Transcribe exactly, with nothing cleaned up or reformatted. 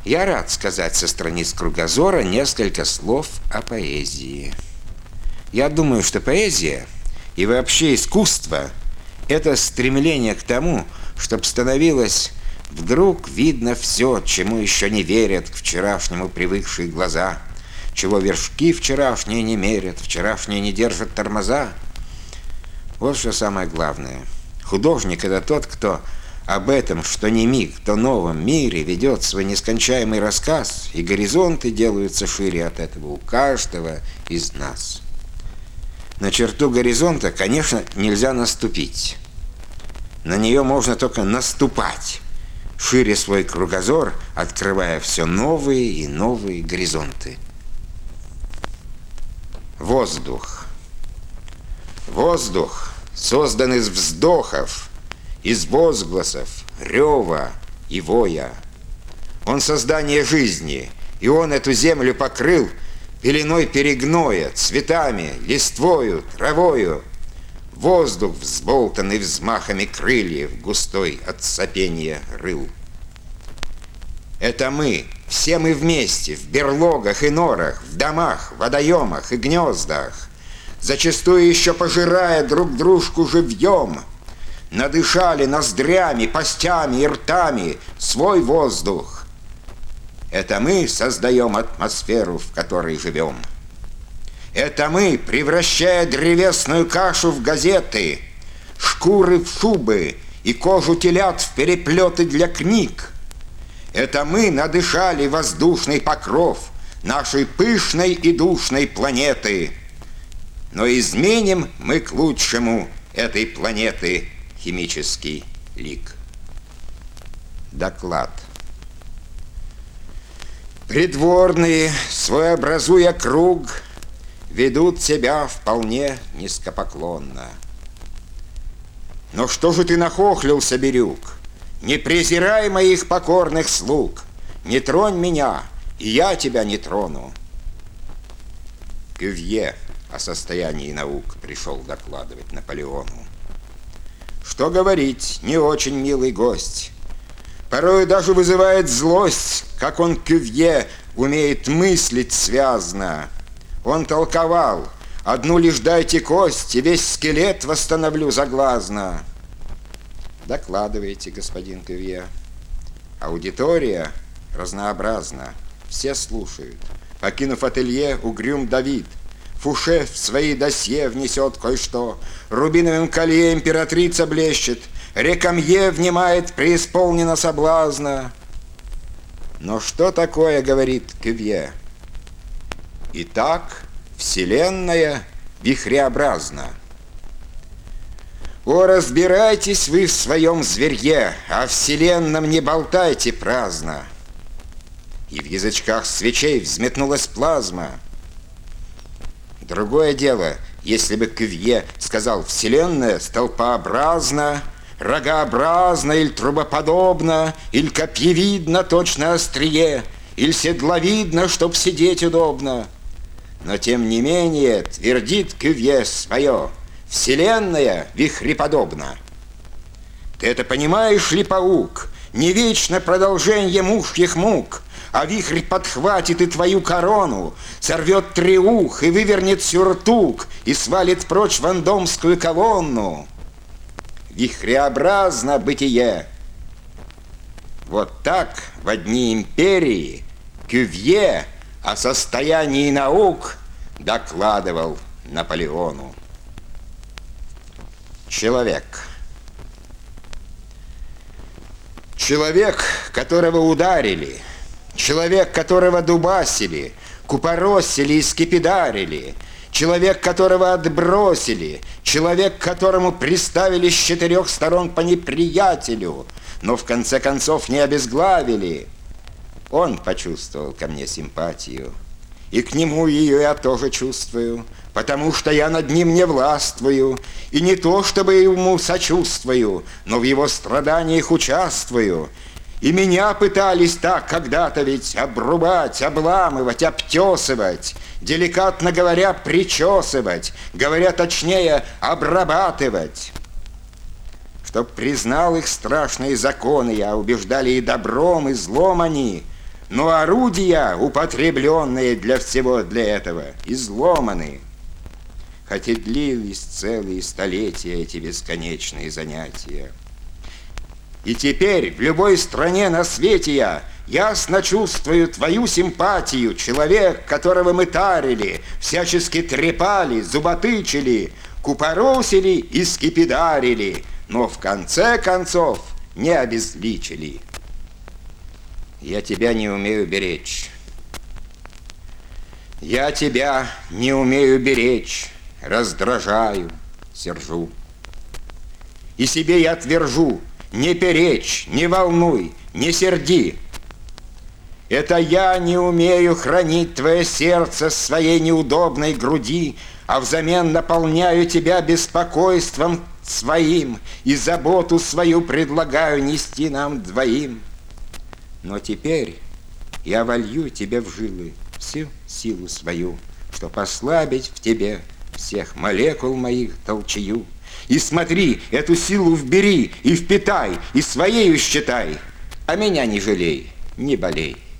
Я рад сказать со страниц кругозора несколько слов о поэзии. Я думаю, что поэзия и вообще искусство – это стремление к тому, чтобы становилось вдруг видно все, чему еще не верят к вчерашнему привыкшие глаза, чего вершки вчерашние не мерят, вчерашние не держат тормоза. Вот что самое главное. Художник – это тот, кто об этом, что не миг, то новом мире ведет свой нескончаемый рассказ, и горизонты делаются шире от этого у каждого из нас. На черту горизонта, конечно, нельзя наступить. На нее можно только наступать, шире свой кругозор, открывая все новые и новые горизонты. Воздух. Воздух создан из вздохов, из возгласов, рева и воя. Он создание жизни, и он эту землю покрыл пеленой перегноя, цветами, листвою, травою. Воздух, взболтанный взмахами крыльев, густой от сопения рыл. Это мы, все мы вместе, в берлогах и норах, в домах, водоемах и гнездах, зачастую еще пожирая друг дружку живьем, надышали ноздрями, постями и ртами свой воздух. Это мы создаем атмосферу, в которой живем. Это мы, превращая древесную кашу в газеты, шкуры в шубы и кожу телят в переплеты для книг. Это мы надышали воздушный покров нашей пышной и душной планеты. Но изменим мы к лучшему этой планеты химический лик. Доклад. Придворные, своеобразуя круг, ведут себя вполне низкопоклонно. Но что же ты нахохлился, Бирюк? Не презирай моих покорных слуг, не тронь меня, и я тебя не трону. Кювье о состоянии наук пришел докладывать Наполеону. Что говорить, не очень милый гость. Порой даже вызывает злость, как он, Кювье, умеет мыслить связно. Он толковал: одну лишь дайте кость, и весь скелет восстановлю заглазно. Докладывайте, господин Кювье. Аудитория разнообразна, все слушают. Покинув ателье, угрюм Давид. Фуше в свои досье внесет кое-что. Рубиновым колье императрица блещет. Рекамье внимает преисполнено соблазна. Но что такое, говорит Кювье? Итак, вселенная вихреобразна. О, разбирайтесь вы в своем зверье, о вселенном не болтайте праздно. И в язычках свечей взметнулась плазма. Другое дело, если бы Кювье сказал: вселенная столпообразна, рогообразна или трубоподобна, или копьевидна, точно острие, или седловидна, чтоб сидеть удобно. Но тем не менее твердит Кювье свое: вселенная вихреподобна. Ты это понимаешь ли, паук? Не вечно продолжение мужьих мук, а вихрь подхватит и твою корону, сорвет треух и вывернет сюртук, и свалит прочь вандомскую колонну. Вихреобразно бытие. Вот так в одни империи Кювье о состоянии наук докладывал Наполеону. Человек. Человек, которого ударили, человек, которого дубасили, купоросили и скипидарили, человек, которого отбросили, человек, которому приставили с четырех сторон по неприятелю, но в конце концов не обезглавили. Он почувствовал ко мне симпатию, и к нему ее я тоже чувствую, потому что я над ним не властвую, и не то, чтобы ему сочувствую, но в его страданиях участвую. И меня пытались так когда-то ведь обрубать, обламывать, обтесывать, деликатно говоря, причесывать, говоря точнее, обрабатывать. Чтоб признал их страшные законы я, убеждали и добром, и злом они, но орудия, употребленные для всего для этого, изломаны. Хотя длились целые столетия эти бесконечные занятия. И теперь в любой стране на свете я ясно чувствую твою симпатию, человек, которого мы тарили, всячески трепали, зуботычили, купоросили и скипидарили, но в конце концов не обезличили. Я тебя не умею беречь. Я тебя не умею беречь, раздражаю, сержу. И себе я твержу: не перечь, не волнуй, не серди. Это я не умею хранить твое сердце в своей неудобной груди, а взамен наполняю тебя беспокойством своим и заботу свою предлагаю нести нам двоим. Но теперь я волью тебе в жилы всю силу свою, чтоб ослабить в тебе всех молекул моих толчею. И смотри, эту силу вбери и впитай, и своею считай, а меня не жалей, не болей.